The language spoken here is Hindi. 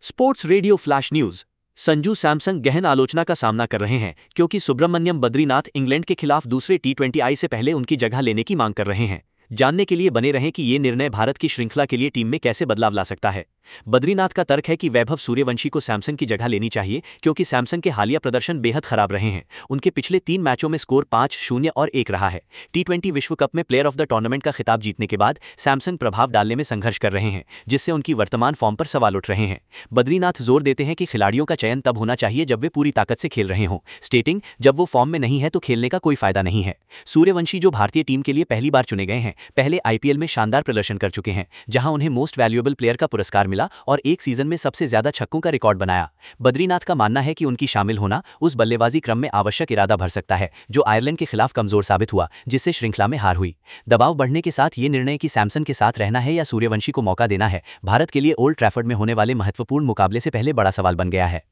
Sports radio flash news. Sanju Samson गहन आलोचना का सामना कर रहे हैं क्योंकि सुब्रमण्यम बद्रीनाथ इंग्लैंड के खिलाफ दूसरे T20I से पहले उनकी जगह लेने की मांग कर रहे हैं। जानने के लिए बने रहें कि ये निर्णय भारत की श्रृंखला के लिए टीम में कैसे बदलाव ला सकता है। बद्रीनाथ का तर्क है कि वैभव सूर्यवंशी को सैमसन की जगह लेनी चाहिए क्योंकि सैमसन के हालिया प्रदर्शन बेहद खराब रहे हैं। उनके पिछले 3 मैचों में स्कोर 5-0 और 1 रहा है। T20 विश्व कप में प्लेयर ऑफ द टूर्नामेंट का खिताब जीतने के बाद सैमसन प्रभाव डालने में संघर्ष कर रहे हैं, जिससे उनकी वर्तमान फॉर्म पर सवाल उठ रहे हैं। बद्रीनाथ जोर देते हैं कि खिलाड़ियों का चयन तब होना चाहिए जब वे पूरी ताकत से खेल रहे हों, स्टेटिंग जब वो फॉर्म में नहीं है तो खेलने का कोई फायदा नहीं है। सूर्यवंशी जो भारतीय टीम के लिए पहली बार चुने गए हैं, पहले IPL में शानदार प्रदर्शन कर चुके हैं, जहां उन्हें मोस्ट वैल्यूएबल प्लेयर का पुरस्कार मिला और एक सीजन में सबसे ज्यादा छक्कों का रिकॉर्ड बनाया। बद्रीनाथ का मानना है कि उनकी शामिल होना उस बल्लेबाजी क्रम में आवश्यक इरादा भर सकता है जो आयरलैंड के खिलाफ कमजोर साबित हुआ, जिससे श्रृंखला में हार हुई। दबाव बढ़ने के साथ ये निर्णय कि सैमसन के साथ रहना है या सूर्यवंशी को मौका देना है, भारत के लिए ओल्ड ट्रैफर्ड में होने वाले महत्वपूर्ण मुकाबले से पहले बड़ा सवाल बन गया है।